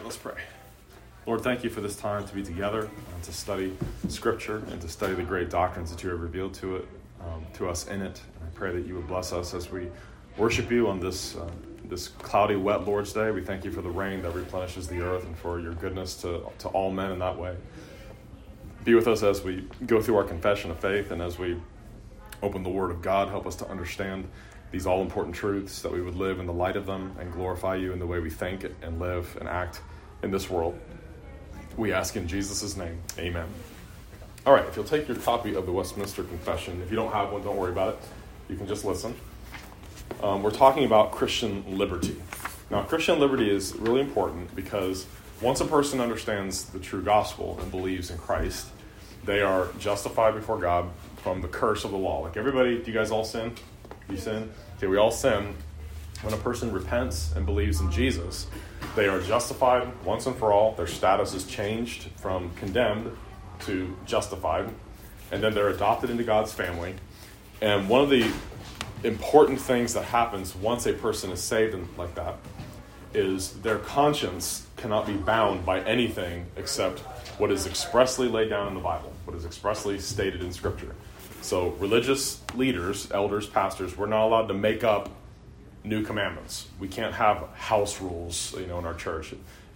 right, let's pray. Lord, thank you for this time to be together and to study Scripture and to study the great doctrines that you have revealed to us in it. And I pray that you would bless us as we worship you on this cloudy, wet Lord's Day. We thank you for the rain that replenishes the earth and for your goodness to all men in that way. Be with us as we go through our confession of faith and as we open the Word of God. Help us to understand these all-important truths, that we would live in the light of them and glorify you in the way we think and live and act in this world. We ask in Jesus' name, amen. All right, if you'll take your copy of the Westminster Confession, if you don't have one, don't worry about it. You can just listen. We're talking about Christian liberty. Now, Christian liberty is really important because once a person understands the true gospel and believes in Christ, they are justified before God from the curse of the law. Like everybody, do you guys all sin? You sin? Okay, we all sin. When a person repents and believes in Jesus, they are justified once and for all. Their status is changed from condemned to justified. And then they're adopted into God's family. And one of the important things that happens once a person is saved like that is their conscience cannot be bound by anything except what is expressly laid down in the Bible, what is expressly stated in Scripture. So religious leaders, elders, pastors, we're not allowed to make up new commandments. We can't have house rules, in our church.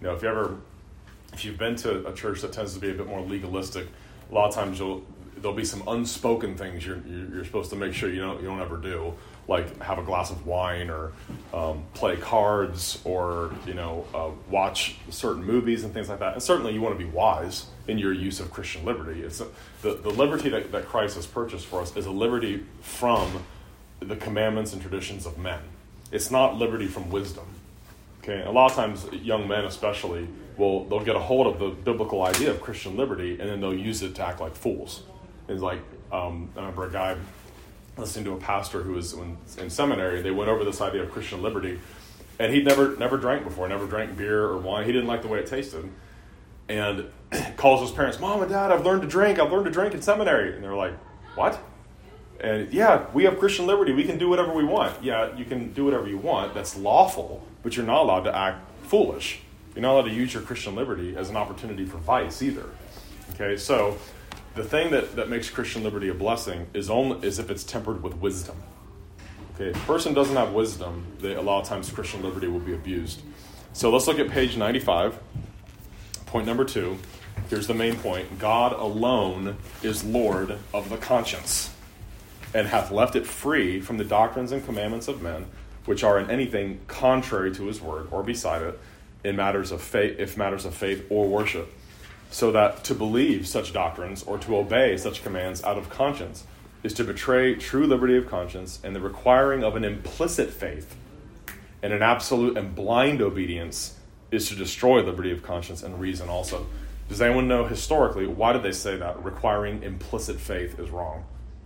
If you've been to a church that tends to be a bit more legalistic, a lot of times there'll be some unspoken things you're supposed to make sure you don't ever do, like have a glass of wine or play cards or watch certain movies and things like that. And certainly you want to be wise in your use of Christian liberty. It's the liberty that Christ has purchased for us is a liberty from the commandments and traditions of men. It's not liberty from wisdom. Okay, a lot of times young men especially they'll get a hold of the biblical idea of Christian liberty and then they'll use it to act like fools. It's like I remember a guy listening to a pastor who was in seminary. They went over this idea of Christian liberty, and he'd never drank before, never drank beer or wine. He didn't like the way it tasted, and calls his parents, "Mom and Dad, I've learned to drink in seminary." And they're like, "What?" And yeah, we have Christian liberty. We can do whatever we want. Yeah, you can do whatever you want. That's lawful, but you're not allowed to act foolish. You're not allowed to use your Christian liberty as an opportunity for vice either. Okay, so the thing that makes Christian liberty a blessing is if it's tempered with wisdom. Okay, if a person doesn't have wisdom, a lot of times Christian liberty will be abused. So let's look at page 95. Point number 2. Here's the main point. God alone is Lord of the conscience, and hath left it free from the doctrines and commandments of men, which are in anything contrary to his word, or beside it, in matters of faith or worship. So that to believe such doctrines or to obey such commands out of conscience is to betray true liberty of conscience, and the requiring of an implicit faith and an absolute and blind obedience is to destroy liberty of conscience and reason also. Does anyone know historically why did they say that requiring implicit faith is wrong?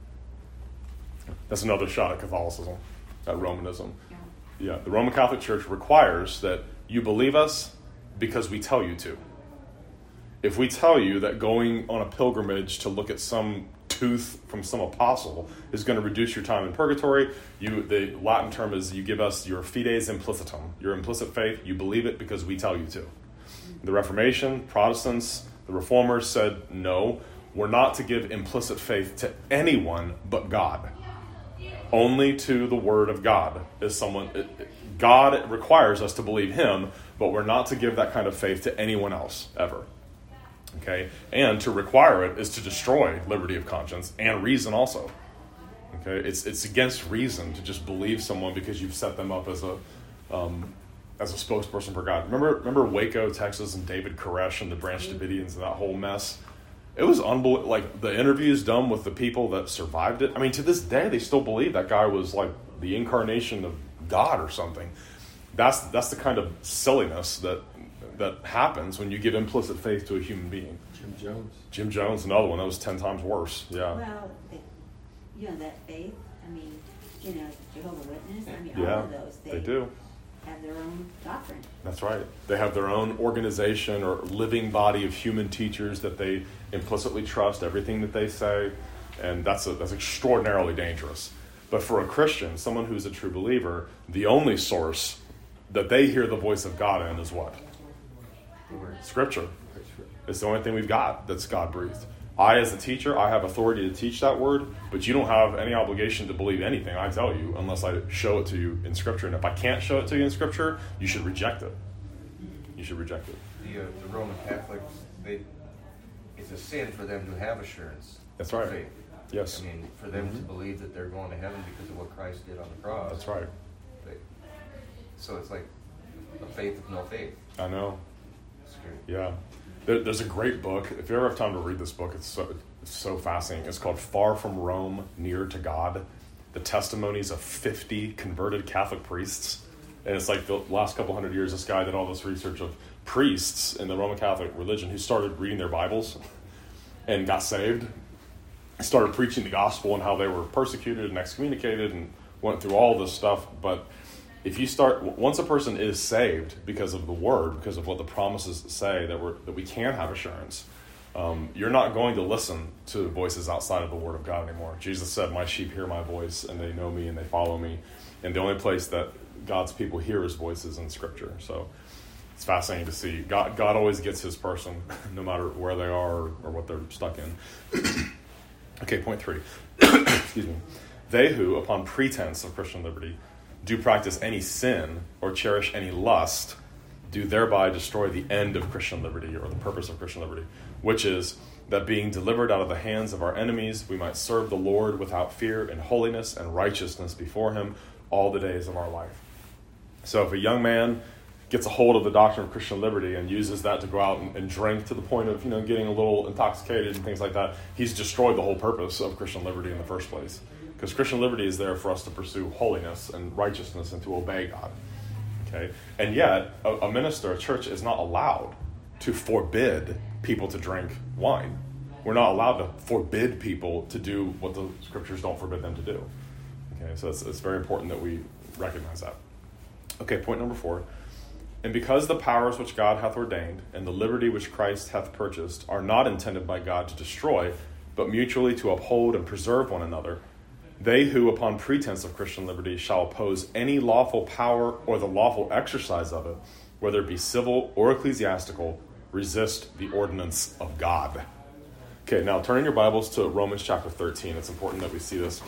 That's another shot at Catholicism, at Romanism. Yeah, the Roman Catholic Church requires that you believe us because we tell you to. If we tell you that going on a pilgrimage to look at some tooth from some apostle is going to reduce your time in purgatory, the Latin term is you give us your fides implicitum, your implicit faith. You believe it because we tell you to. The Reformation, Protestants, the Reformers said, no, we're not to give implicit faith to anyone but God. Only to the Word of God is someone. God requires us to believe Him, but we're not to give that kind of faith to anyone else ever. Okay, and to require it is to destroy liberty of conscience and reason also. Okay, it's against reason to just believe someone because you've set them up as a spokesperson for God. Remember Waco, Texas, and David Koresh and the Branch Davidians and that whole mess. It was unbelievable. Like the interviews done with the people that survived it. I mean, to this day, they still believe that guy was like the incarnation of God or something. That's the kind of silliness that happens when you give implicit faith to a human being. Jim Jones, another one. That was 10 times worse. Yeah. Well, that faith, Jehovah's Witness, yeah, all of those, they do have their own doctrine. That's right. They have their own organization or living body of human teachers that they implicitly trust everything that they say, and that's extraordinarily dangerous. But for a Christian, someone who's a true believer, the only source that they hear the voice of God in is what? The word. Scripture. It's the only thing we've got that's God-breathed. I, as a teacher, I have authority to teach that word, but you don't have any obligation to believe anything I tell you unless I show it to you in Scripture. And if I can't show it to you in Scripture, you should reject it. You should reject it. The Roman Catholics, it's a sin for them to have assurance. That's right. Faith. Yes. I mean, for them to believe that they're going to heaven because of what Christ did on the cross. That's right. So it's like a faith with no faith. I know. Scary. Yeah. There's a great book. If you ever have time to read this book, it's so fascinating. It's called Far From Rome, Near to God, the testimonies of 50 converted Catholic priests. And it's like the last couple hundred years, this guy did all this research of priests in the Roman Catholic religion who started reading their Bibles and got saved, started preaching the gospel and how they were persecuted and excommunicated and went through all this stuff. But if you once a person is saved because of the word, because of what the promises say that we can have assurance, you're not going to listen to voices outside of the word of God anymore. Jesus said, "My sheep hear my voice, and they know me, and they follow me." And the only place that God's people hear his voice is in Scripture. So it's fascinating to see. God always gets his person, no matter where they are or what they're stuck in. Okay, point 3. Excuse me. They who, upon pretense of Christian liberty, do practice any sin or cherish any lust, do thereby destroy the end of Christian liberty, or the purpose of Christian liberty, which is that being delivered out of the hands of our enemies, we might serve the Lord without fear in holiness and righteousness before him all the days of our life. So if a young man gets a hold of the doctrine of Christian liberty and uses that to go out and drink to the point of getting a little intoxicated and things like that, he's destroyed the whole purpose of Christian liberty in the first place. Because Christian liberty is there for us to pursue holiness and righteousness and to obey God. Okay? And yet, a minister, a church, is not allowed to forbid people to drink wine. We're not allowed to forbid people to do what the Scriptures don't forbid them to do. Okay, so it's very important that we recognize that. Okay, point number 4. And because the powers which God hath ordained, and the liberty which Christ hath purchased, are not intended by God to destroy, but mutually to uphold and preserve one another, they who, upon pretense of Christian liberty, shall oppose any lawful power or the lawful exercise of it, whether it be civil or ecclesiastical, resist the ordinance of God. Okay, now turning your Bibles to Romans chapter 13. It's important that we see this.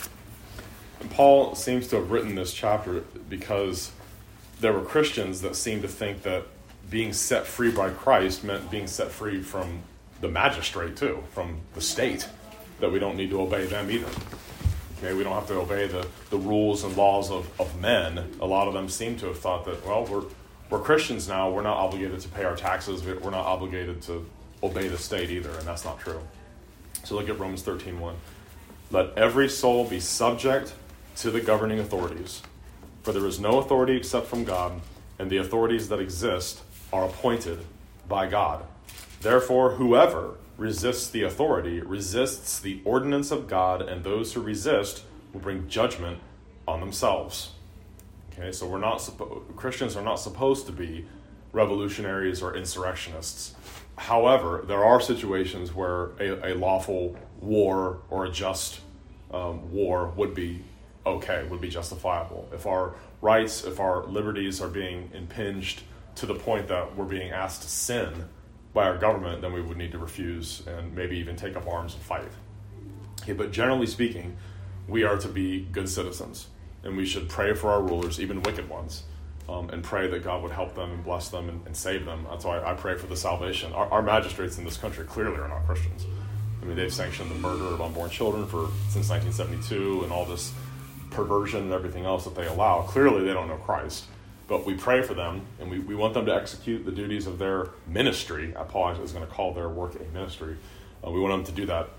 And Paul seems to have written this chapter because there were Christians that seemed to think that being set free by Christ meant being set free from the magistrate too, from the state, that we don't need to obey them either. Okay, we don't have to obey the rules and laws of men. A lot of them seem to have thought that, well, we're Christians now, we're not obligated to pay our taxes, we're not obligated to obey the state either, and that's not true. So look at Romans 13:1. Let every soul be subject to the governing authorities, for there is no authority except from God, and the authorities that exist are appointed by God. Therefore, whoever resists the authority resists the ordinance of God, and those who resist will bring judgment on themselves. Okay, so Christians are not supposed to be revolutionaries or insurrectionists. However, there are situations where a lawful war or a just war would be okay, would be justifiable. If our rights, if our liberties are being impinged to the point that we're being asked to sin by our government, then we would need to refuse and maybe even take up arms and fight. Okay, but generally speaking, we are to be good citizens, and we should pray for our rulers, even wicked ones, and pray that God would help them and bless them and save them. That's why I pray for the salvation. Our magistrates in this country clearly are not Christians. I mean, they've sanctioned the murder of unborn children since 1972 and all this perversion and everything else that they allow. Clearly, they don't know Christ. But we pray for them, and we want them to execute the duties of their ministry. Paul is going to call their work a ministry. We want them to do that,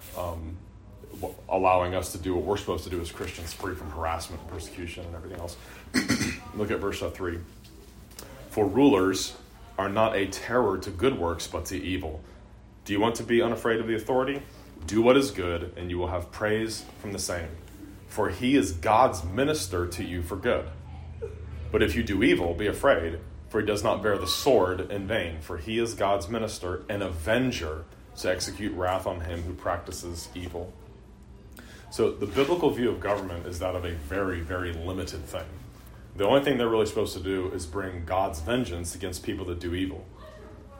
allowing us to do what we're supposed to do as Christians, free from harassment and persecution and everything else. Look at verse 3. For rulers are not a terror to good works, but to evil. Do you want to be unafraid of the authority? Do what is good, and you will have praise from the same. For he is God's minister to you for good. But if you do evil, be afraid, for he does not bear the sword in vain. For he is God's minister, an avenger to execute wrath on him who practices evil. So the biblical view of government is that of a very, very limited thing. The only thing they're really supposed to do is bring God's vengeance against people that do evil.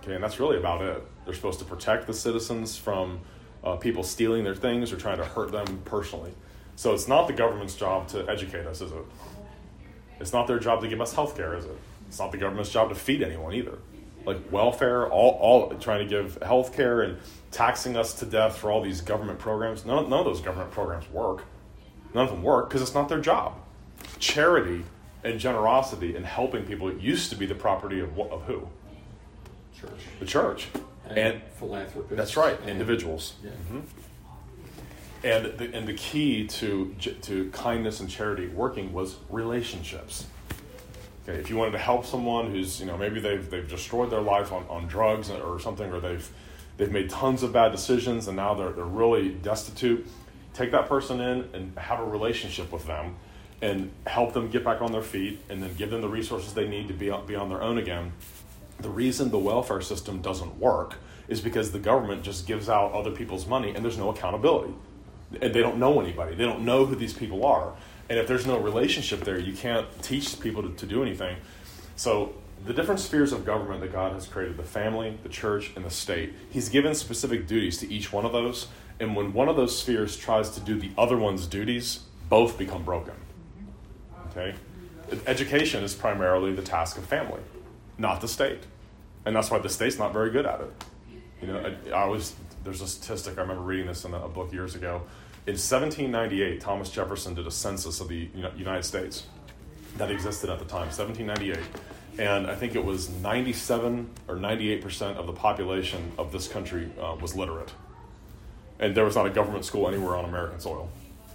Okay, and that's really about it. They're supposed to protect the citizens from people stealing their things or trying to hurt them personally. So it's not the government's job to educate us, is it? It's not their job to give us health care, is it? It's not the government's job to feed anyone either. Like welfare, all trying to give health care and taxing us to death for all these government programs. None of those government programs work. None of them work because it's not their job. Charity and generosity and helping people used to be the property of who? Church. The church. And philanthropists. That's right, individuals. Yeah. Mm-hmm. And the key to kindness and charity working was relationships. Okay, if you wanted to help someone who's, maybe they've destroyed their life on drugs or something, or they've made tons of bad decisions and now they're really destitute, take that person in and have a relationship with them and help them get back on their feet and then give them the resources they need to be on their own again. The reason the welfare system doesn't work is because the government just gives out other people's money and there's no accountability. And they don't know anybody. They don't know who these people are. And if there's no relationship there, you can't teach people to do anything. So the different spheres of government that God has created, the family, the church, and the state, he's given specific duties to each one of those. And when one of those spheres tries to do the other one's duties, both become broken. Okay? Education is primarily the task of family, not the state. And that's why the state's not very good at it. There's a statistic, I remember reading this in a book years ago. In 1798, Thomas Jefferson did a census of the United States that existed at the time, 1798. And I think it was 97 or 98% of the population of this country was literate. And there was not a government school anywhere on American soil.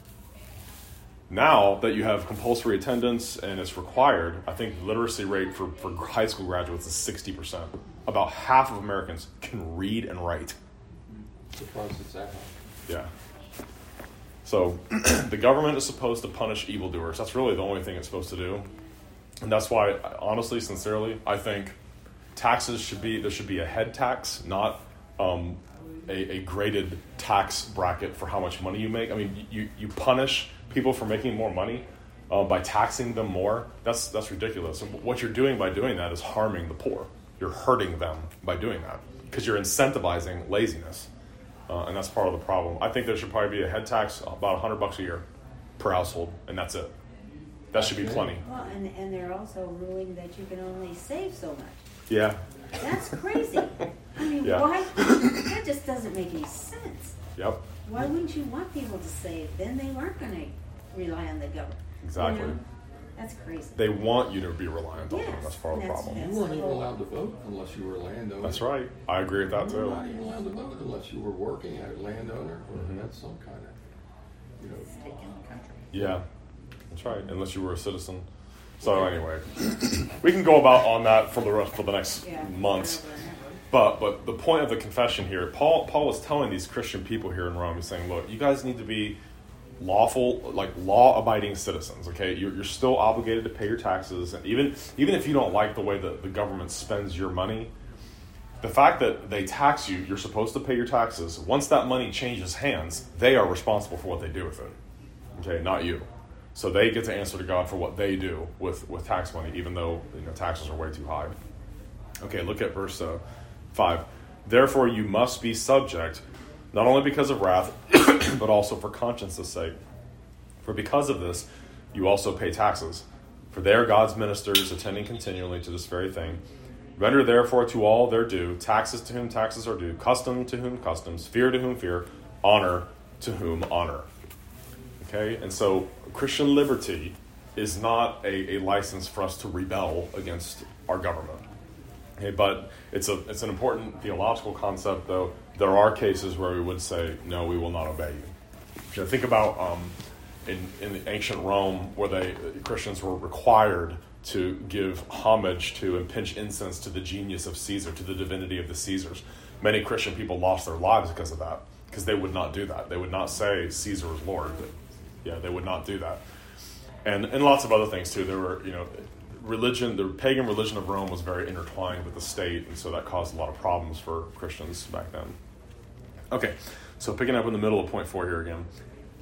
Now that you have compulsory attendance and it's required, I think the literacy rate for high school graduates is 60%. About half of Americans can read and write. Surprised it's that high. Yeah. So the government is supposed to punish evildoers. That's really the only thing it's supposed to do. And that's why, honestly, sincerely, I think there should be a head tax, not a graded tax bracket for how much money you make. I mean, you punish people for making more money by taxing them more. That's ridiculous. And what you're doing by doing that is harming the poor. You're hurting them by doing that because you're incentivizing laziness. And that's part of the problem. I think there should probably be a head tax about $100 a year per household, and that's it. That should be plenty. Well, and they're also ruling that you can only save so much. Yeah. That's crazy. I mean, Yeah. why? That just doesn't make any sense. Yep. Why wouldn't you want people to save? Then they weren't going to rely on the government. Exactly. That's crazy. They want you to be reliant on them. Yes, That's part of the that's- problem. You weren't even allowed to vote unless you were a landowner. That's right. I agree with that You were too. not even allowed to vote unless you were working at a landowner or had some kind of, Stake in the country. Yeah, that's right. Unless you were a citizen. So anyway, we can go about on that for the next months. Forever and ever. But the point of the confession here, Paul was telling these Christian people here in Rome, he's saying, look, you guys need to be law-abiding citizens, okay? You're still obligated to pay your taxes, and even if you don't like the way that the government spends your money, the fact that they tax you, you're supposed to pay your taxes. Once that money changes hands, they are responsible for what they do with it, okay? Not you. So they get to answer to God for what they do with tax money, even though taxes are way too high. Okay, look at verse 5. Therefore you must be subject, not only because of wrath, but also for conscience's sake. For because of this, you also pay taxes. For they are God's ministers, attending continually to this very thing. Render therefore to all their due, taxes to whom taxes are due, custom to whom customs, fear to whom fear, honor to whom honor. Okay, and so Christian liberty is not a license for us to rebel against our government. Okay, but it's an important theological concept, though. There are cases where we would say, no, we will not obey you. Think about in the ancient Rome where Christians were required to give homage to and pinch incense to the genius of Caesar, to the divinity of the Caesars. Many Christian people lost their lives because of that, because they would not do that. They would not say Caesar is Lord. They would not do that. And lots of other things too. There were, religion, the pagan religion of Rome was very intertwined with the state, and so that caused a lot of problems for Christians back then. Okay, so picking up in the middle of point 4 here again.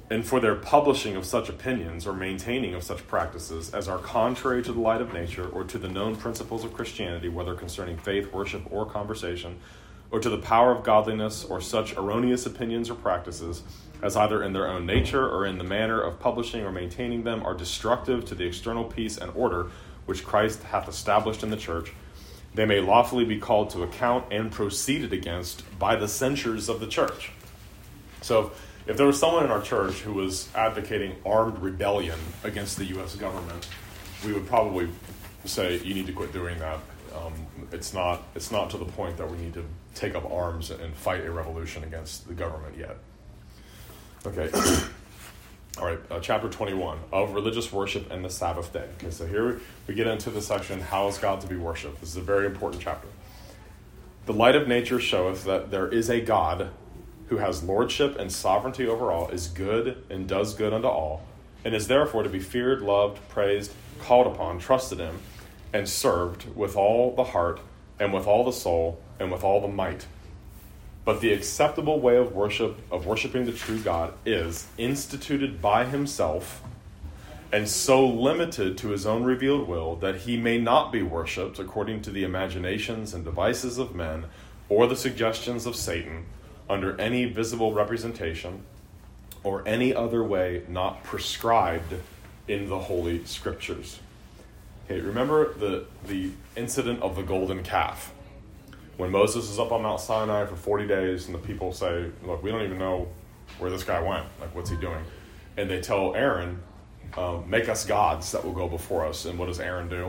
and for their publishing of such opinions or maintaining of such practices as are contrary to the light of nature or to the known principles of Christianity, whether concerning faith, worship, or conversation, or to the power of godliness, or such erroneous opinions or practices as either in their own nature or in the manner of publishing or maintaining them are destructive to the external peace and order which Christ hath established in the church, they may lawfully be called to account and proceeded against by the censures of the church. So if there was someone in our church who was advocating armed rebellion against the U.S. government, we would probably say, you need to quit doing that. It's not to the point that we need to take up arms and fight a revolution against the government yet. Okay. All right, chapter 21, of religious worship and the Sabbath day. Okay, so here we get into the section, how is God to be worshipped? This is a very important chapter. The light of nature showeth that there is a God who has lordship and sovereignty over all, is good and does good unto all, and is therefore to be feared, loved, praised, called upon, trusted in, and served with all the heart, and with all the soul, and with all the might. But the acceptable way of worshiping the true God is instituted by himself, and so limited to his own revealed will that he may not be worshipped according to the imaginations and devices of men, or the suggestions of Satan, under any visible representation, or any other way not prescribed in the Holy Scriptures. Okay, remember the incident of the golden calf. When Moses is up on Mount Sinai for 40 days and the people say, look, we don't even know where this guy went. Like, what's he doing? And they tell Aaron, make us gods that will go before us. And what does Aaron do?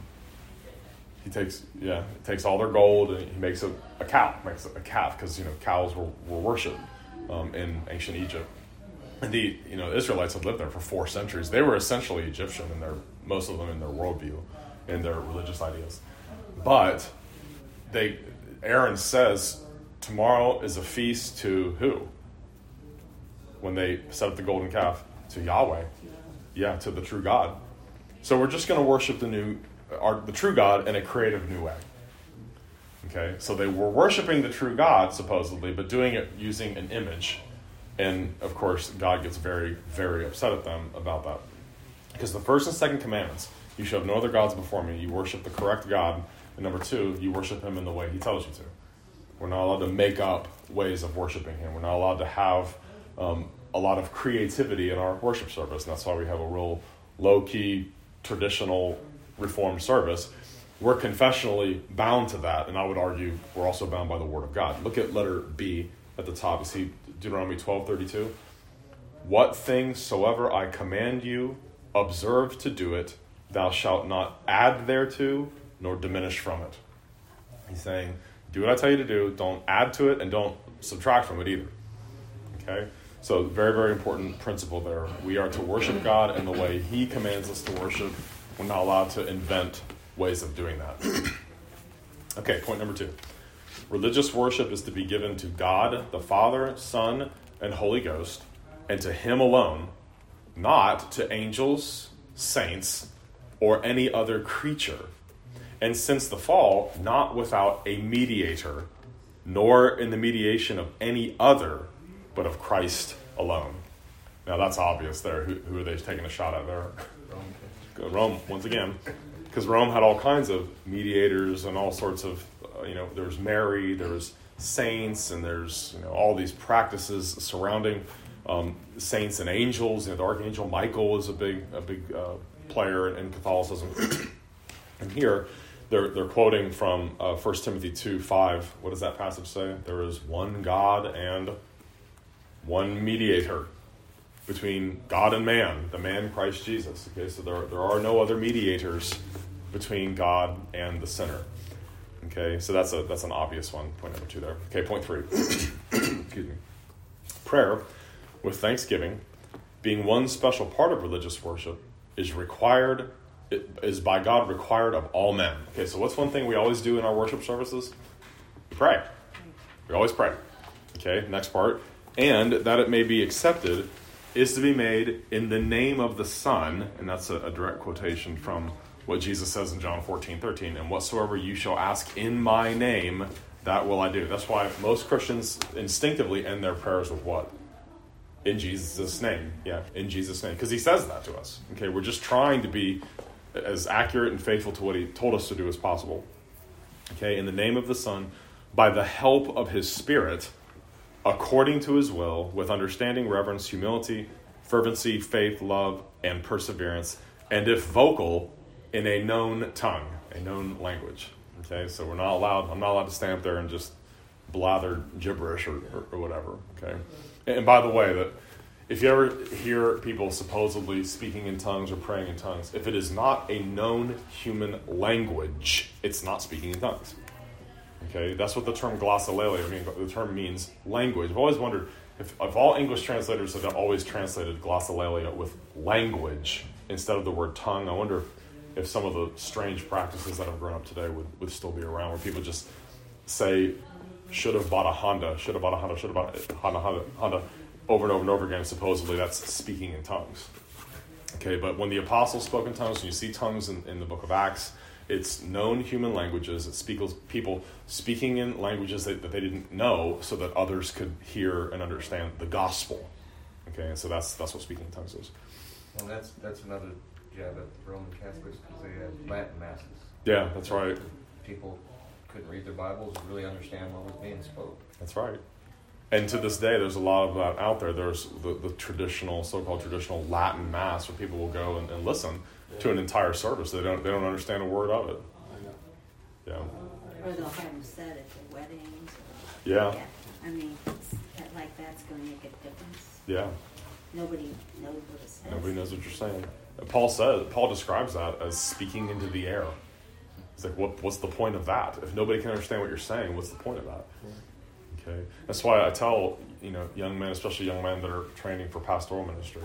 He takes all their gold and he makes a calf because, cows were worshipped in ancient Egypt. And the Israelites had lived there for 4 centuries. They were essentially Egyptian most of them in their worldview and their religious ideas. But Aaron says, tomorrow is a feast to who? When they set up the golden calf? To Yahweh. Yeah, to the true God. So we're just going to worship the true God in a creative new way. Okay, so they were worshiping the true God, supposedly, but doing it using an image. And, of course, God gets very, very upset at them about that. Because the first and second commandments, you shall have no other gods before me. You worship the correct God. And number 2, you worship him in the way he tells you to. We're not allowed to make up ways of worshiping him. We're not allowed to have a lot of creativity in our worship service. And that's why we have a real low-key, traditional, Reformed service. We're confessionally bound to that. And I would argue we're also bound by the Word of God. Look at letter B at the top. You see Deuteronomy 12:32. What things soever I command you, observe to do it. Thou shalt not add thereto, nor diminish from it. He's saying, do what I tell you to do, don't add to it, and don't subtract from it either. Okay? So very, very important principle there. We are to worship God in the way he commands us to worship. We're not allowed to invent ways of doing that. Okay, point number 2. Religious worship is to be given to God, the Father, Son, and Holy Ghost, and to him alone, not to angels, saints, or any other creature. And since the fall, not without a mediator, nor in the mediation of any other, but of Christ alone. Now that's obvious there. Who are they taking a shot at there? Rome, once again. Because Rome had all kinds of mediators and all sorts of, there's Mary, there's saints, and there's all these practices surrounding saints and angels. The Archangel Michael is a big player in Catholicism. And here, they're quoting from 1 Timothy 2:5. What does that passage say? There is one God and one mediator between God and man, the man Christ Jesus. Okay, so there are no other mediators between God and the sinner. Okay, so that's an obvious one. Point number 2 there. Okay, point 3. Excuse me. Prayer with thanksgiving, being one special part of religious worship, is by God required of all men. Okay, so what's one thing we always do in our worship services? We pray. We always pray. Okay, next part. And that it may be accepted is to be made in the name of the Son, and that's a direct quotation from what Jesus says in John 14:13, and whatsoever you shall ask in my name, that will I do. That's why most Christians instinctively end their prayers with what? In Jesus' name. Yeah, in Jesus' name. Because he says that to us. Okay, we're just trying to be as accurate and faithful to what he told us to do as possible. Okay, in the name of the Son, by the help of his Spirit, according to his will, with understanding, reverence, humility, fervency, faith, love, and perseverance, and if vocal, in a known tongue, a known language. Okay, so I'm not allowed to stand up there and just blather gibberish or whatever. Okay, and by the way, that if you ever hear people supposedly speaking in tongues or praying in tongues, if it is not a known human language, it's not speaking in tongues. Okay, that's what the term glossolalia means. The term means language. I've always wondered if all English translators have always translated glossolalia with language instead of the word tongue. I wonder if some of the strange practices that have grown up today would still be around, where people just say, should have bought a Honda, should have bought a Honda, should have bought a Honda, over and over and over again. Supposedly that's speaking in tongues. Okay, but when the apostles spoke in tongues, when you see tongues in the book of Acts, it's known human languages. It's people speaking in languages that they didn't know so that others could hear and understand the gospel. Okay, and so that's what speaking in tongues is. Well, that's another jab at the Roman Catholics, because they had Latin masses. Yeah, that's right. People couldn't read their Bibles and really understand what was being spoken. That's right. And to this day, there's a lot of that out there. There's the traditional, so-called traditional Latin Mass, where people will go and listen to an entire service. They don't understand a word of it. Yeah. Or they'll have them said at their weddings. Yeah. I mean, that's going to make a difference. Yeah. Nobody knows what it says. Nobody knows what you're saying. Paul describes that as speaking into the air. It's like, what's the point of that? If nobody can understand what you're saying, what's the point of that? Okay. That's why I tell, young men, especially young men that are training for pastoral ministry,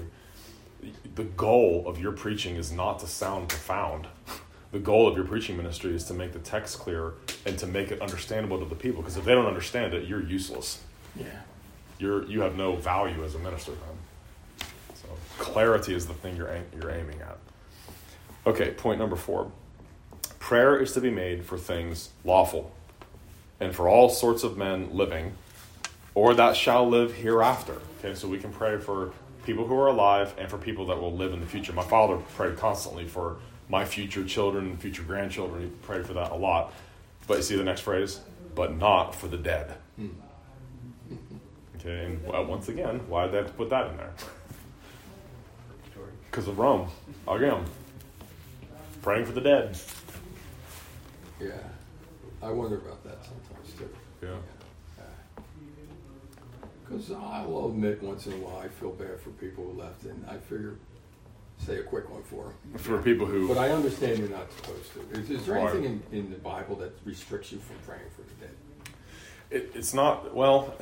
the goal of your preaching is not to sound profound. The goal of your preaching ministry is to make the text clear and to make it understandable to the people. Because if they don't understand it, you're useless. Yeah. You have no value as a minister then. So clarity is the thing you're aiming at. Okay, point number 4. Prayer is to be made for things lawful, and for all sorts of men living, or that shall live hereafter. Okay, so we can pray for people who are alive and for people that will live in the future. My father prayed constantly for my future children and future grandchildren. He prayed for that a lot. But you see the next phrase? But not for the dead. Okay, and once again, why did they have to put that in there? Because of Rome. Again, praying for the dead. Yeah. I wonder about that sometimes too. Yeah. Because I'll admit once in a while I feel bad for people who left, and I figure say a quick one for them. For people who... But I understand you're not supposed to. Is there Right. anything in the Bible that restricts you from praying for the dead? It's not, well...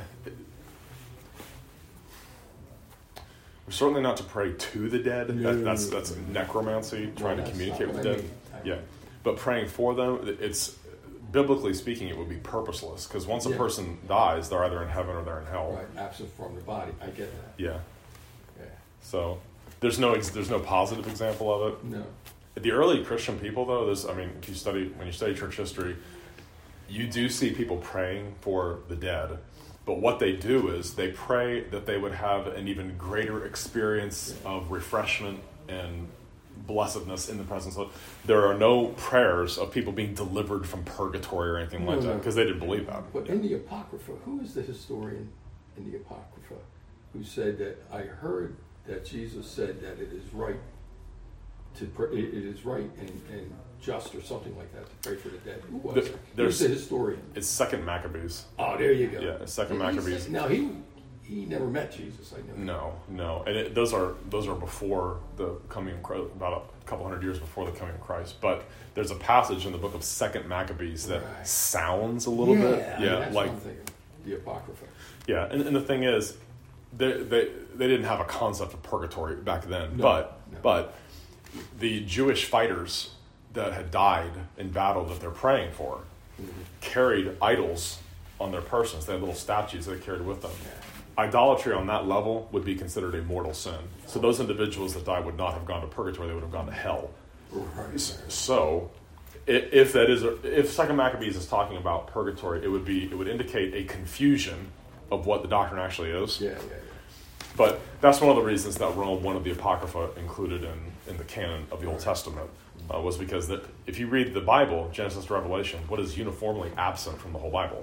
We're certainly not to pray to the dead. No. That's necromancy, trying to that's communicate not with the what I dead. mean. Yeah. But praying for them, it's... Biblically speaking, it would be purposeless. Because once a Yeah. person dies, they're either in heaven or they're in hell. Right, absent from the body. I get that. Yeah. Yeah. So there's no positive example of it. No. The early Christian people, though, when you study church history, you do see people praying for the dead. But what they do is they pray that they would have an even greater experience of refreshment and blessedness in the presence of. There are no prayers of people being delivered from purgatory or anything like that, because they didn't believe that. But in the Apocrypha, who is the historian in the Apocrypha who said that I heard that Jesus said that it is right to pray, it is right and just or something like that to pray for the dead? Who was it? Who's the historian? It's 2 Maccabees. Oh, there you go. Yeah, it's 2 Maccabees. Now he never met Jesus. I know. No, and those are before the coming of Christ, about a couple hundred years before the coming of Christ. But there's a passage in the book of 2 Maccabees that sounds a little bit, that's like what I'm thinking. The Apocrypha. Yeah, and the thing is, they didn't have a concept of purgatory back then, No. but the Jewish fighters that had died in battle that they're praying for carried idols on their persons. They had little statues they carried with them. Idolatry on that level would be considered a mortal sin. So those individuals that died would not have gone to purgatory; they would have gone to hell. Right. So, if 2 Maccabees is talking about purgatory, it would indicate a confusion of what the doctrine actually is. Yeah. But that's one of the reasons that Rome wanted the Apocrypha included in the canon of the Old Testament, was because that if you read the Bible, Genesis to Revelation, what is uniformly absent from the whole Bible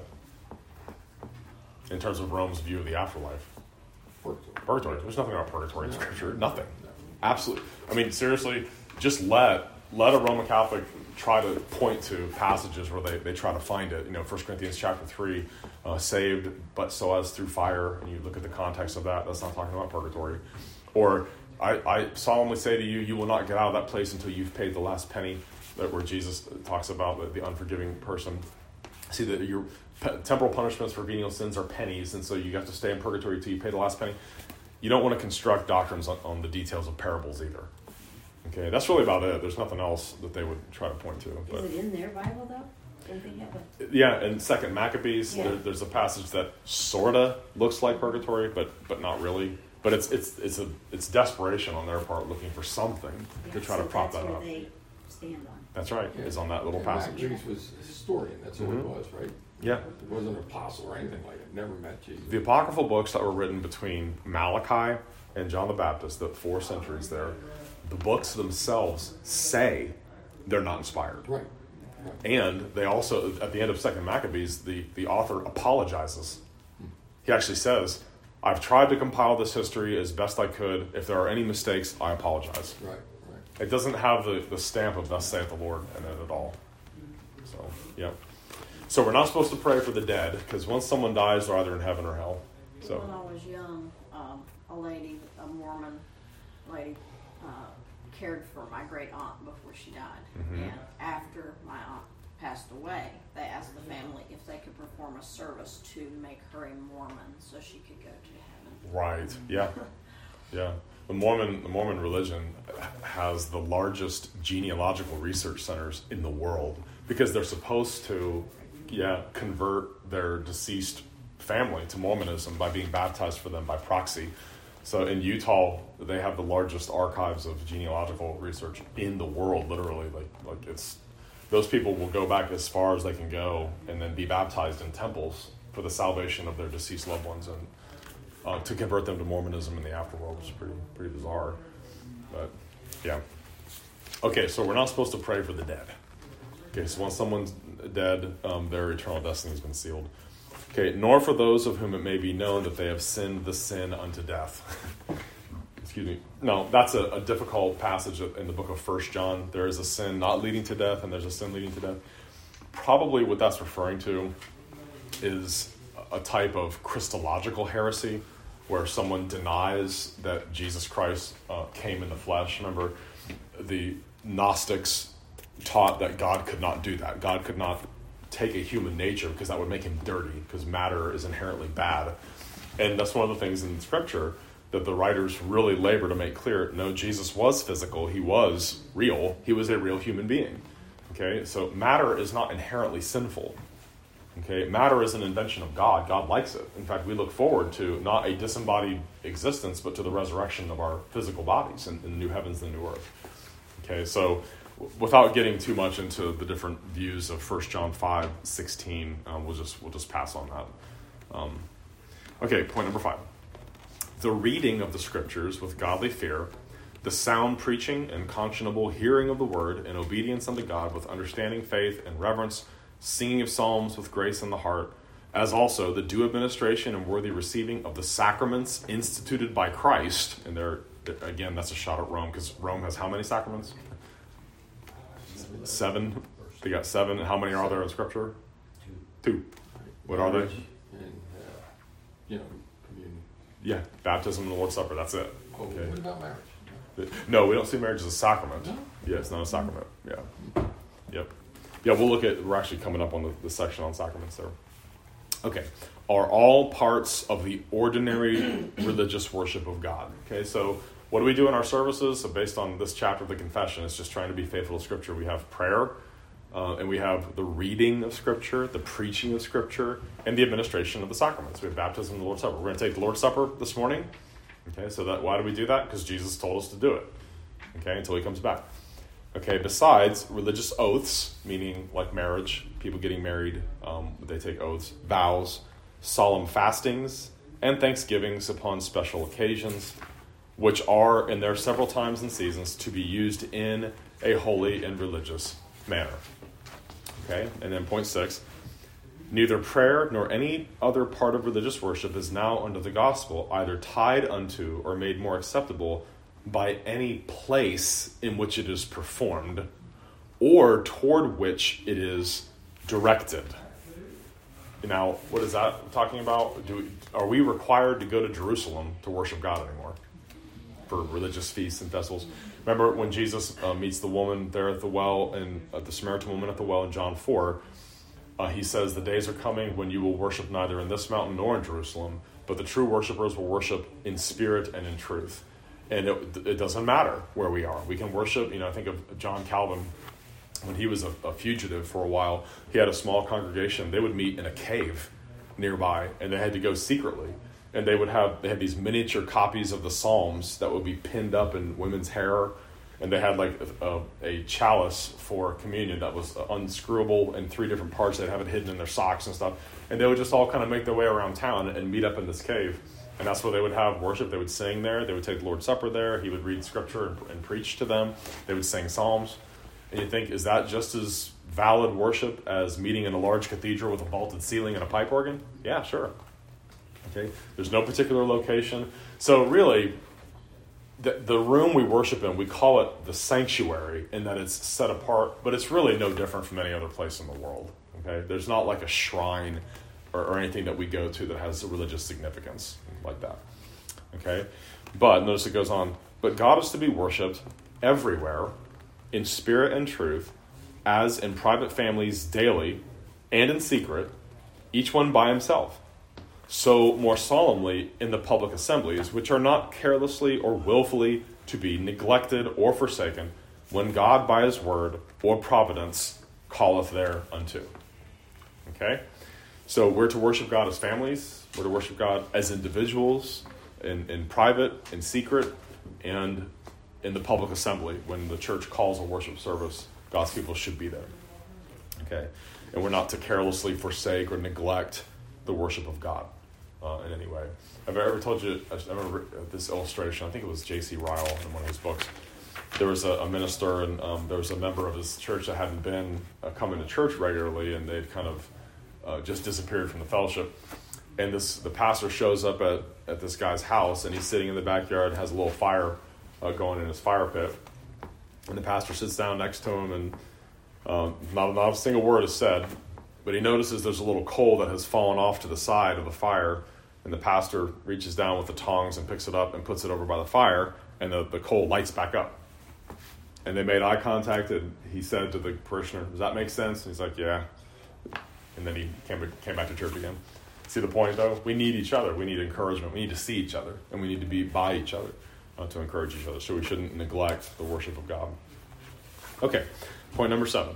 in terms of Rome's view of the afterlife? Purgatory. There's nothing about purgatory in Scripture. Nothing. Absolutely. I mean, seriously, just let a Roman Catholic try to point to passages where they try to find it. 1 Corinthians chapter 3, saved but so as through fire, and you look at the context of that, that's not talking about purgatory. Or I solemnly say to you, you will not get out of that place until you've paid the last penny, where Jesus talks about the unforgiving person. See, that your temporal punishments for venial sins are pennies, and so you have to stay in purgatory until you pay the last penny. You don't want to construct doctrines on the details of parables either. Okay, that's really about it. There's nothing else that they would try to point to. But, is it in their Bible, though? Don't they have yeah, in 2 Maccabees, Yeah. there's a passage that sorta looks like purgatory, but not really. But it's desperation on their part, looking for something to try to prop that that's up. where they stand on. That's right. Yeah. Is on that little And passage. Maccabees was a historian. That's all Mhm. it was, right? Yeah. It wasn't an apostle or anything like it. Never met Jesus. The apocryphal books that were written between Malachi and John the Baptist, the 4 centuries there, the books themselves say they're not inspired. Right. And they also, at the end of 2 Maccabees, the author apologizes. He actually says, I've tried to compile this history as best I could. If there are any mistakes, I apologize. Right. It doesn't have the stamp of thus saith the Lord in it at all. So, yeah. So we're not supposed to pray for the dead, because once someone dies, they're either in heaven or hell. So. When I was young, a Mormon lady, cared for my great aunt before she died. Mhm. And after my aunt passed away, they asked the family if they could perform a service to make her a Mormon so she could go to heaven. Right. Yeah. Yeah. The Mormon religion has the largest genealogical research centers in the world, because they're supposed to, convert their deceased family to Mormonism by being baptized for them by proxy. So in Utah, they have the largest archives of genealogical research in the world, literally. Like it's, those people will go back as far as they can go and then be baptized in temples for the salvation of their deceased loved ones, and to convert them to Mormonism in the afterworld, which is pretty bizarre. But yeah. Okay, so we're not supposed to pray for the dead. Okay, so once someone's dead, their eternal destiny has been sealed. Okay, nor for those of whom it may be known that they have sinned the sin unto death. Excuse me. No, that's a difficult passage in the book of 1 John. There is a sin not leading to death, and there's a sin leading to death. Probably what that's referring to is a type of Christological heresy, where someone denies that Jesus Christ came in the flesh. Remember, the Gnostics taught that God could not do that. God could not take a human nature, because that would make him dirty, because matter is inherently bad. And that's one of the things in Scripture that the writers really labor to make clear. No, Jesus was physical. He was real. He was a real human being. Okay, so matter is not inherently sinful. Okay, matter is an invention of God. God likes it. In fact, we look forward to not a disembodied existence, but to the resurrection of our physical bodies in the new heavens and the new earth. Okay, so without getting too much into the different views of 1 John 5:16, we'll just pass on that. Okay, point number 5. The reading of the Scriptures with godly fear, the sound preaching and conscionable hearing of the word, and obedience unto God with understanding, faith, and reverence, singing of psalms with grace in the heart, as also the due administration and worthy receiving of the sacraments instituted by Christ. And there, again, that's a shot at Rome, because Rome has how many sacraments? 7. They got 7. And how many are there in Scripture? 2. What are they? And, communion. Yeah, baptism and the Lord's Supper. That's it. Oh, Okay. what about marriage? No, we don't see marriage as a sacrament. No? Yeah, it's not a sacrament. Yeah. Yep. Yeah, we're actually coming up on the section on sacraments there. Okay. Are all parts of the ordinary religious worship of God. Okay, so what do we do in our services? So based on this chapter of the Confession, it's just trying to be faithful to Scripture. We have prayer, and we have the reading of Scripture, the preaching of Scripture, and the administration of the sacraments. We have baptism and the Lord's Supper. We're going to take the Lord's Supper this morning. Okay, so why do we do that? Because Jesus told us to do it. Okay, until he comes back. Okay, besides religious oaths, meaning like marriage, people getting married, they take oaths, vows, solemn fastings, and thanksgivings upon special occasions, which are, in their several times and seasons, to be used in a holy and religious manner. Okay, and then point 6, neither prayer nor any other part of religious worship is now under the gospel either tied unto or made more acceptable by any place in which it is performed or toward which it is directed. Now, what is that talking about? Are we required to go to Jerusalem to worship God anymore for religious feasts and festivals? Remember when Jesus meets the woman there at the well, and the Samaritan woman at the well in John 4, he says, the days are coming when you will worship neither in this mountain nor in Jerusalem, but the true worshipers will worship in spirit and in truth. And it doesn't matter where we are. We can worship, I think of John Calvin. When he was a fugitive for a while, he had a small congregation. They would meet in a cave nearby, and they had to go secretly. And they had these miniature copies of the Psalms that would be pinned up in women's hair. And they had like a chalice for communion that was unscrewable in 3 different parts. They'd have it hidden in their socks and stuff. And they would just all kind of make their way around town and meet up in this cave. And that's where they would have worship. They would sing there. They would take the Lord's Supper there. He would read scripture and preach to them. They would sing psalms. And you think, is that just as valid worship as meeting in a large cathedral with a vaulted ceiling and a pipe organ? Yeah, sure. Okay. There's no particular location. So really, the room we worship in, we call it the sanctuary in that it's set apart, but it's really no different from any other place in the world. Okay. There's not like a shrine or anything that we go to that has a religious significance like that. Okay. But notice it goes on, but God is to be worshipped everywhere in spirit and truth, as in private families daily and in secret, each one by himself. So more solemnly in the public assemblies, which are not carelessly or willfully to be neglected or forsaken, when God by his word or providence calleth thereunto. Okay? So we're to worship God as families, we're to worship God as individuals, in private, in secret, and in the public assembly. When the church calls a worship service, God's people should be there. Okay? And we're not to carelessly forsake or neglect the worship of God in any way. Have I ever told you, I remember this illustration, I think it was J.C. Ryle in one of his books. There was a minister and there was a member of his church that hadn't been coming to church regularly, and they'd kind of just disappeared from the fellowship. And the pastor shows up at this guy's house, and he's sitting in the backyard, has a little fire going in his fire pit. And the pastor sits down next to him, and not a single word is said, but he notices there's a little coal that has fallen off to the side of the fire, and the pastor reaches down with the tongs and picks it up and puts it over by the fire, and the coal lights back up. And they made eye contact, and he said to the parishioner, does that make sense? And he's like, yeah. And then he came back to church again. See the point, though? We need each other. We need encouragement. We need to see each other, and we need to be by each other to encourage each other. So we shouldn't neglect the worship of God. Okay, point number 7.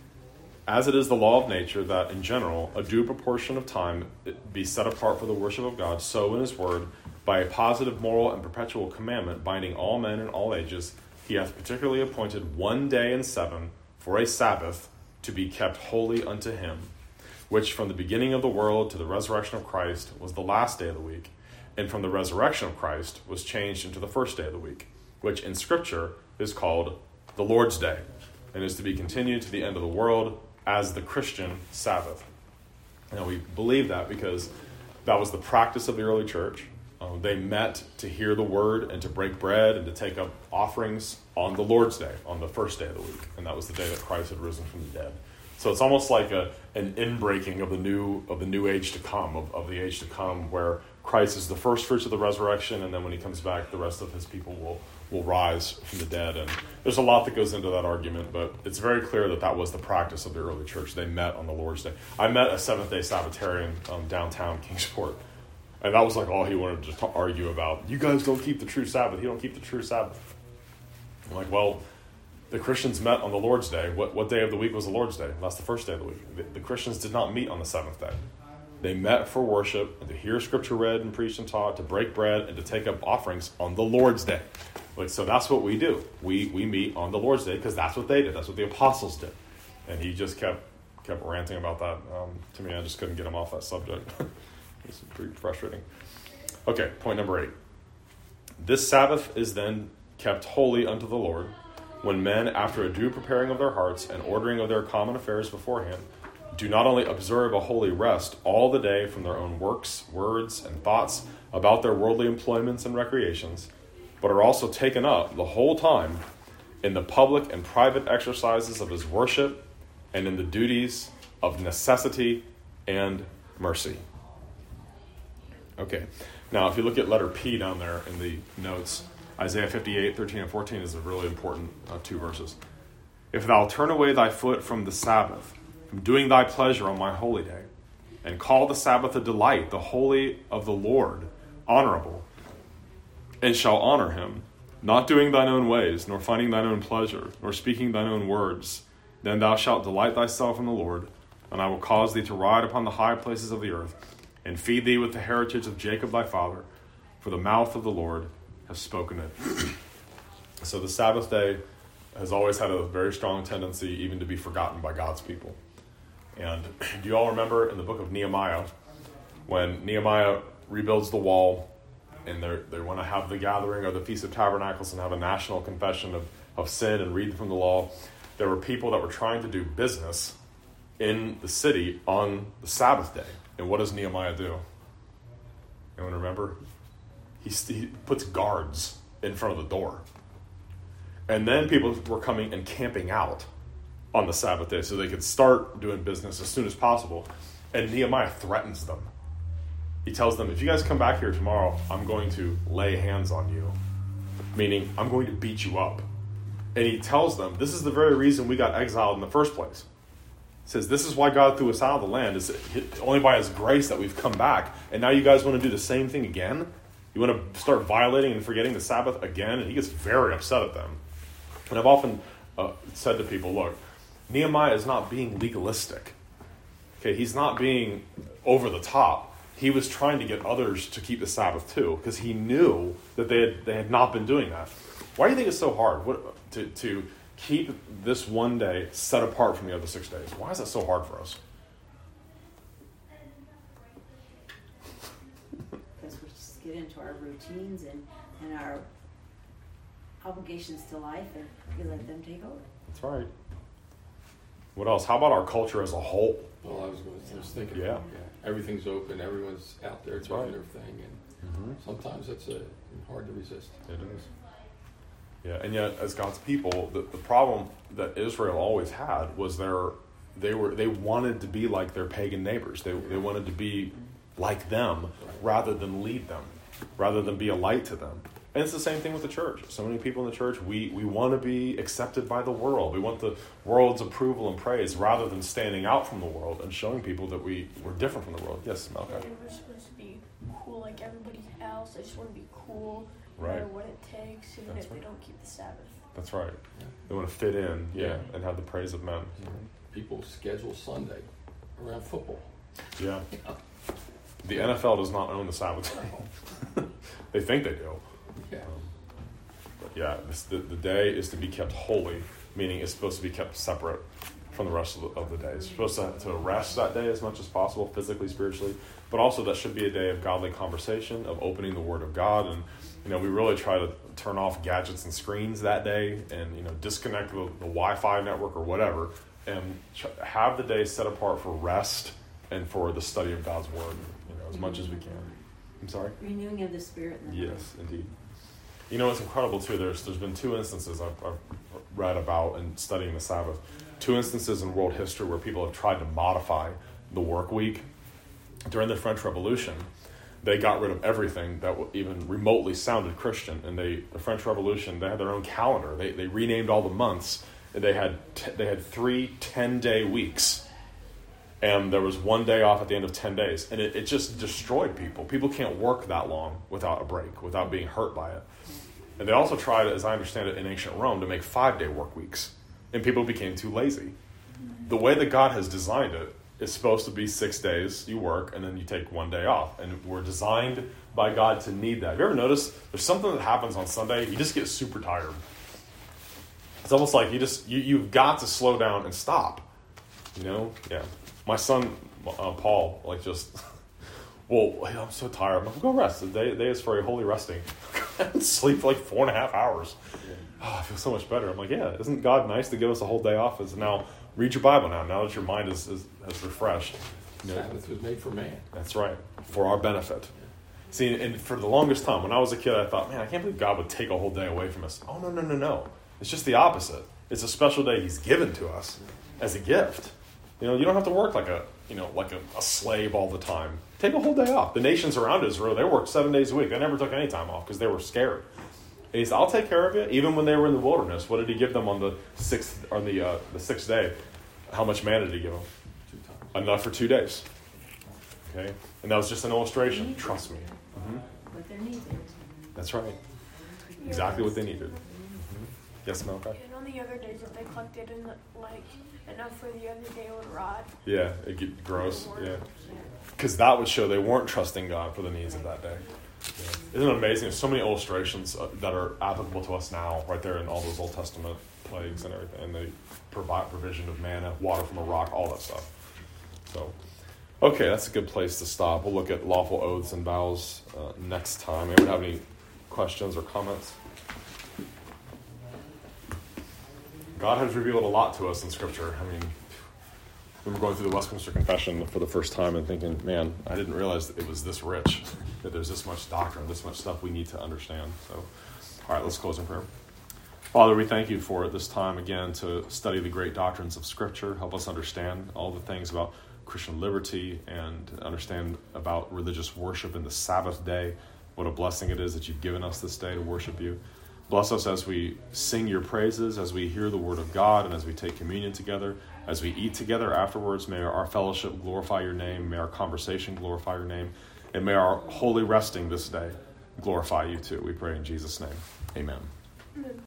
As it is the law of nature that, in general, a due proportion of time be set apart for the worship of God, so in his word, by a positive moral and perpetual commandment binding all men in all ages, he hath particularly appointed 1 day in 7 for a Sabbath to be kept holy unto him, which from the beginning of the world to the resurrection of Christ was the last day of the week, and from the resurrection of Christ was changed into the first day of the week, which in Scripture is called the Lord's Day, and is to be continued to the end of the world as the Christian Sabbath. Now we believe that because that was the practice of the early church. They met to hear the word and to break bread and to take up offerings on the Lord's Day, on the first day of the week, and that was the day that Christ had risen from the dead. So it's almost like an inbreaking of the new age to come, of the age to come, where Christ is the first fruits of the resurrection, and then when he comes back, the rest of his people will rise from the dead. And there's a lot that goes into that argument, but it's very clear that was the practice of the early church. They met on the Lord's Day. I met a Seventh-day Sabbatarian downtown Kingsport, and that was like all he wanted to argue about. You guys don't keep the true Sabbath. You don't keep the true Sabbath. I'm like, well, the Christians met on the Lord's Day. What day of the week was the Lord's Day? That's the first day of the week. The Christians did not meet on the seventh day. They met for worship and to hear Scripture read and preached and taught, to break bread and to take up offerings on the Lord's Day. So that's what we do. We meet on the Lord's Day because that's what they did. That's what the apostles did. And he just kept ranting about that to me. I just couldn't get him off that subject. It's pretty frustrating. Okay, point number 8. This Sabbath is then kept holy unto the Lord, when men, after a due preparing of their hearts and ordering of their common affairs beforehand, do not only observe a holy rest all the day from their own works, words, and thoughts about their worldly employments and recreations, but are also taken up the whole time in the public and private exercises of his worship and in the duties of necessity and mercy. Okay, now if you look at letter P down there in the notes, Isaiah 58, 13 and 14 is a really important 2 verses. If thou turn away thy foot from the Sabbath, from doing thy pleasure on my holy day, and call the Sabbath a delight, the holy of the Lord, honorable, and shall honor him, not doing thine own ways, nor finding thine own pleasure, nor speaking thine own words, then thou shalt delight thyself in the Lord, and I will cause thee to ride upon the high places of the earth, and feed thee with the heritage of Jacob thy father, for the mouth of the Lord has spoken it. So the Sabbath day has always had a very strong tendency even to be forgotten by God's people. And do you all remember in the book of Nehemiah, when Nehemiah rebuilds the wall, and they want to have the gathering or the Feast of Tabernacles and have a national confession of sin and read from the law, there were people that were trying to do business in the city on the Sabbath day. And what does Nehemiah do? Anyone remember? He puts guards in front of the door. And then people were coming and camping out on the Sabbath day so they could start doing business as soon as possible. And Nehemiah threatens them. He tells them, if you guys come back here tomorrow, I'm going to lay hands on you. Meaning, I'm going to beat you up. And he tells them, this is the very reason we got exiled in the first place. He says, this is why God threw us out of the land. It's only by his grace that we've come back. And now you guys want to do the same thing again? You want to start violating and forgetting the Sabbath again? And he gets very upset at them. And I've often said to people, look, Nehemiah is not being legalistic. Okay, he's not being over the top. He was trying to get others to keep the Sabbath too, because he knew that they had not been doing that. Why do you think it's so hard to keep this one day set apart from the other 6 days? Why is that so hard for us? Because we just get into our routines and our obligations to life, and we let them take over. That's right. What else? How about our culture as a whole? Well, I was thinking, Yeah. everything's open, everyone's out there doing right. their thing, and sometimes it's hard to resist. It is. Yeah, and yet as God's people, the problem that Israel always had was they wanted to be like their pagan neighbors. They wanted to be like them rather than lead them, rather than be a light to them. And it's the same thing with the church. So many people in the church, we want to be accepted by the world. We want the world's approval and praise rather than standing out from the world and showing people that we're different from the world. Yes, Malachi? We're supposed to be cool like everybody else. I just want to be cool no Right. matter what it takes, even That's if right. they don't keep the Sabbath. That's right. They want to fit in, and have the praise of men. People schedule Sunday around football. Yeah. The NFL does not own the Sabbath day. They think they do. Yeah. But yeah, the day is to be kept holy, meaning it's supposed to be kept separate from the rest of the day. It's supposed to rest that day as much as possible, physically, spiritually, but also that should be a day of godly conversation, of opening the Word of God. And, we really try to turn off gadgets and screens that day and, disconnect the Wi-Fi network or whatever, and have the day set apart for rest and for the study of God's Word, as much as we can. I'm sorry? Renewing of the spirit in the Yes, indeed. It's incredible too. There's been 2 instances I've read about in studying the Sabbath. 2 instances in world history where people have tried to modify the work week. During the French Revolution, they got rid of everything that even remotely sounded Christian. And the French Revolution, they had their own calendar. They renamed all the months. And they had 3 10-day weeks. And there was 1 day off at the end of 10 days. And it just destroyed people. People can't work that long without a break, without being hurt by it. And they also tried, as I understand it, in ancient Rome to make 5-day work weeks. And people became too lazy. The way that God has designed it is supposed to be 6 days you work and then you take 1 day off. And we're designed by God to need that. Have you ever noticed there's something that happens on Sunday, you just get super tired. It's almost like you've got to slow down and stop. Yeah. My son, Paul, just well, I'm so tired. I'm like, go rest. The day is for a holy resting. Sleep for like 4.5 hours. Oh, I feel so much better. I'm like, yeah, isn't God nice to give us a whole day off? Is now read your Bible now that your mind has refreshed. Sabbath was made for man. That's right, for our benefit. See, and for the longest time, when I was a kid, I thought, man, I can't believe God would take a whole day away from us. Oh, no. It's just the opposite. It's a special day He's given to us as a gift. You don't have to work like a slave all the time. Take a whole day off. The nations around Israel, they worked 7 days a week. They never took any time off because they were scared. And He said, I'll take care of you. Even when they were in the wilderness, what did He give them on the sixth day? How much manna did He give them? 2 times. Enough for 2 days. Okay, and that was just an illustration. Trust me. What they needed. That's right. Exactly what they needed. Yes, Malachi? And on the other days, if they collected enough for the other day, it would rot. Yeah, it get gross. Yeah, because that would show they weren't trusting God for the needs of that day. Yeah. Isn't it amazing? There's so many illustrations that are applicable to us now, right there in all those Old Testament plagues and everything, and they provide provision of manna, water from a rock, all that stuff. So, okay, that's a good place to stop. We'll look at lawful oaths and vows next time. Anyone have any questions or comments? God has revealed a lot to us in Scripture. I mean, we were going through the Westminster Confession for the first time and thinking, man, I didn't realize that it was this rich, that there's this much doctrine, this much stuff we need to understand. So, all right, let's close in prayer. Father, we thank You for this time again to study the great doctrines of Scripture. Help us understand all the things about Christian liberty and understand about religious worship in the Sabbath day. What a blessing it is that You've given us this day to worship You. Bless us as we sing Your praises, as we hear the Word of God, and as we take communion together, as we eat together afterwards. May our fellowship glorify Your name. May our conversation glorify Your name. And may our holy resting this day glorify You too. We pray in Jesus' name. Amen.